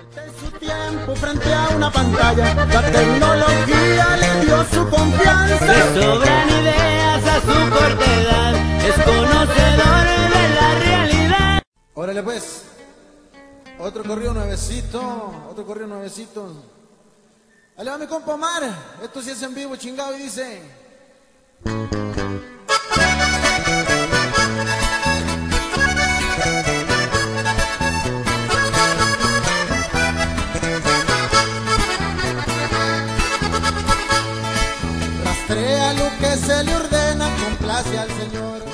Su tiempo frente a una pantalla, la tecnología le dio su confianza. Le sobran ideas a su corta edad, es conocedor de la realidad. Órale pues, otro corrido nuevecito. Dale va mi compa Omar, esto sí es en vivo, chingado, y dice... Rastrea lo que se le ordena, complace al Señor.